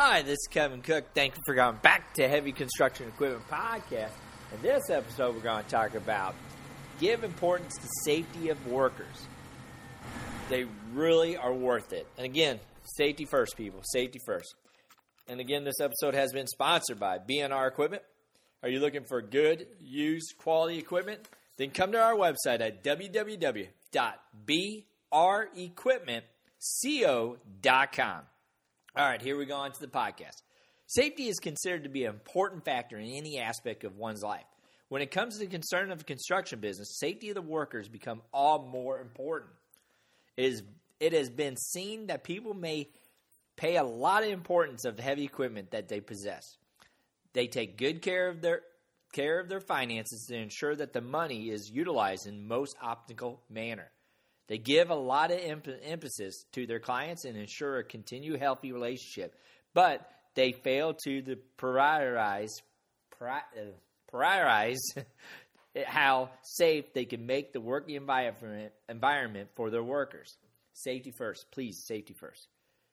Hi, this is Kevin Cook. Thank you for going back to Heavy Construction Equipment Podcast. In this episode, we're going to talk about give importance to safety of workers. They really are worth it. And again, safety first, people. Safety first. And again, this episode has been sponsored by B&R Equipment. Are you looking for good, used, quality equipment? Then come to our website at www.brequipmentco.com. All right, here we go on to the podcast. Safety is considered to be an important factor in any aspect of one's life. When it comes to the concern of the construction business, safety of the workers become all more important. It has been seen that people may pay a lot of importance of the heavy equipment that they possess. They take good care of their finances to ensure that the money is utilized in the most optimal manner. They give a lot of emphasis to their clients and ensure a continued healthy relationship, but they fail to prioritize how safe they can make the working environment for their workers. Safety first. Please, safety first.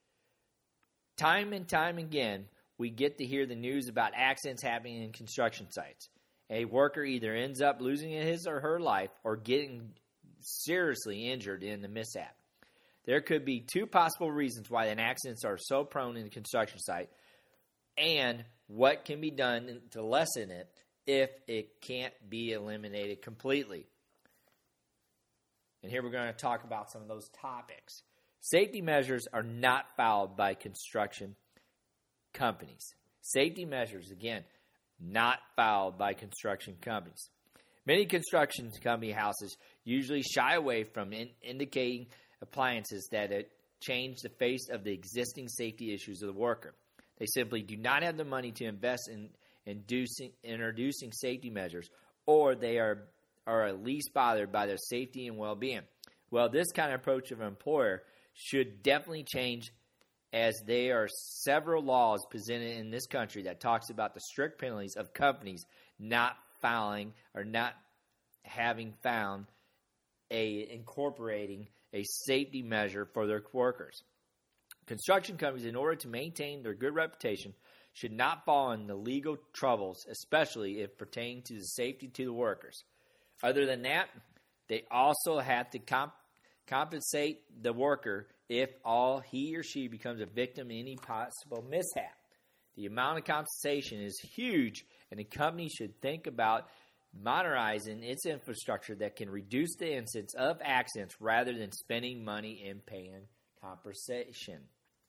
Time and time again, we get to hear the news about accidents happening in construction sites. A worker either ends up losing his or her life or getting seriously injured in the mishap. There could be two possible reasons why accidents are so prone in the construction site and what can be done to lessen it if it can't be eliminated completely. And here we're going to talk about some of those topics. Safety measures are not followed by construction companies. Safety measures, again, not followed by construction companies. Many construction company houses usually shy away from indicating appliances that change the face of the existing safety issues of the worker. They simply do not have the money to invest in introducing safety measures, or they are at least bothered by their safety and well-being. Well, this kind of approach of an employer should definitely change, as there are several laws presented in this country that talks about the strict penalties of companies not filing or not having found incorporating a safety measure for their workers. Construction companies, in order to maintain their good reputation, should not fall into legal troubles, especially if pertaining to the safety to the workers. Other than that, they also have to compensate the worker if he or she becomes a victim of any possible mishap. The amount of compensation is huge, and the company should think about modernizing its infrastructure that can reduce the incidence of accidents rather than spending money in paying compensation.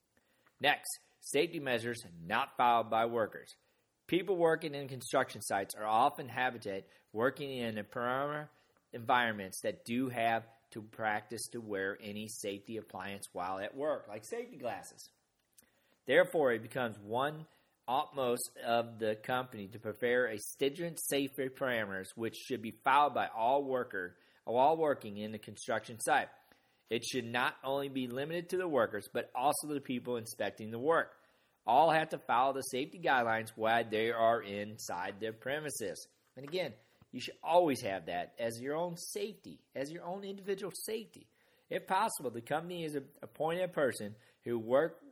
Next, safety measures not followed by workers. People working in construction sites are often habitat working in environments that do have to practice to wear any safety appliance while at work, like safety glasses. Therefore, it becomes one utmost of the company to prepare a stringent safety parameters which should be followed by all working in the construction site. It should not only be limited to the workers, but also the people inspecting the work. All have to follow the safety guidelines while they are inside their premises. And again, you should always have that as your own safety, as your own individual safety. If possible, the company is appointed a person whose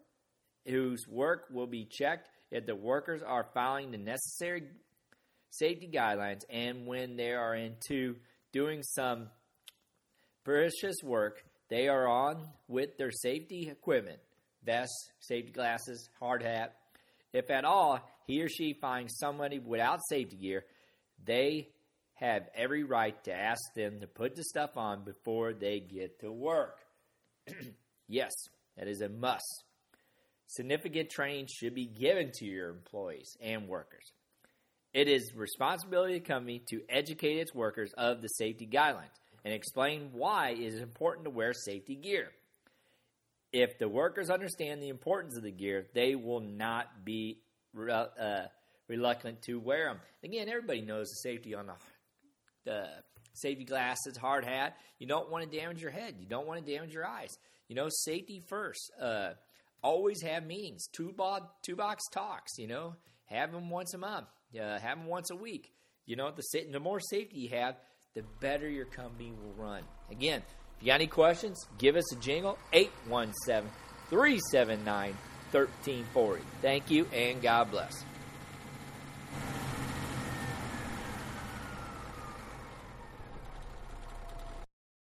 work will be checked if the workers are following the necessary safety guidelines, and when they are into doing some precious work, they are on with their safety equipment, vests, safety glasses, hard hat. If at all he or she finds somebody without safety gear, they have every right to ask them to put the stuff on before they get to work. Yes, that is a must. Significant training should be given to your employees and workers. It is the responsibility of the company to educate its workers of the safety guidelines and explain why it is important to wear safety gear. If the workers understand the importance of the gear, they will not be reluctant to wear them. Again, everybody knows the safety on the safety glasses, hard hat. You don't want to damage your head. You don't want to damage your eyes. Safety first. Always have meetings, two-box talks, have them once a month, have them once a week. The more safety you have, the better your company will run. Again, if you got any questions, give us a jingle, 817-379 1340. Thank you, and God bless.